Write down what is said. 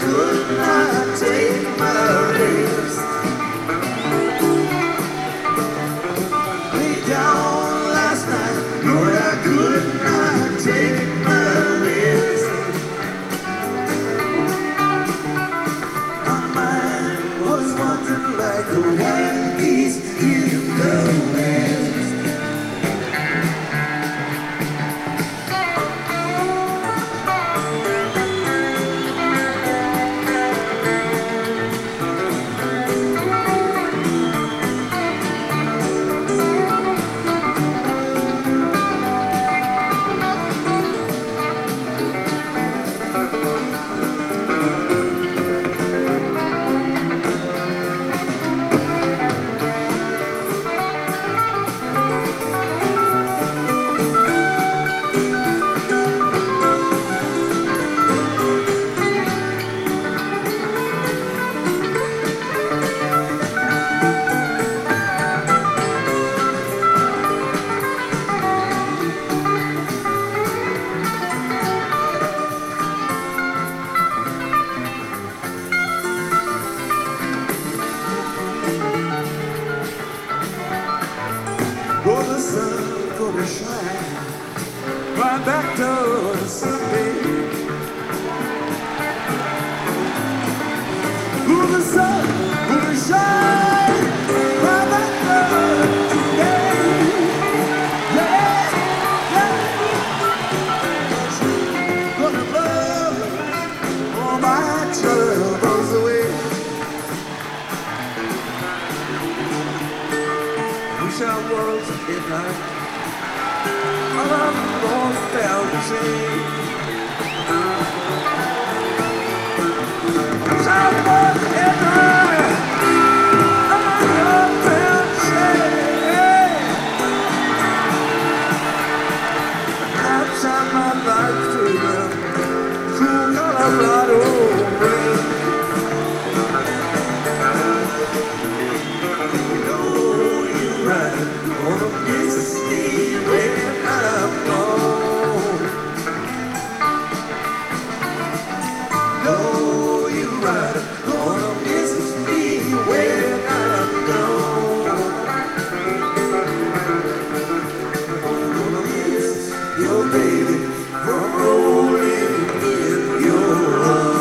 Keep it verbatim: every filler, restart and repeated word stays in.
could not take my rest. Lay down last night, Lord, I could not take my rest. My mind was wandering like a wild geese in the west. Oh, the sun gonna shine right back to Sunday. Oh, the sun gonna shine right back to today. Yeah, yeah. Gonna blow all my troubles away. Wish our worlds at midnight, all our bones fell to sea. Wish our worlds at midnight, all our bones fell to sea. I've shot my life through the cool Colorado rain. Right, gonna miss me when I'm gone. No, you're right, gonna miss me when I'm gone. Gonna miss your baby from rolling in your arms.